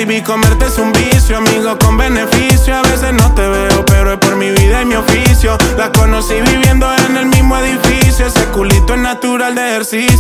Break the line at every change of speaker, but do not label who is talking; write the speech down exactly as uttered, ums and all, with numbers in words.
Baby, comerte es un vicio, amigo con beneficio. A veces no te veo, pero es por mi vida y mi oficio. La conocí viviendo en el mismo edificio. Ese culito es natural de ejercicio.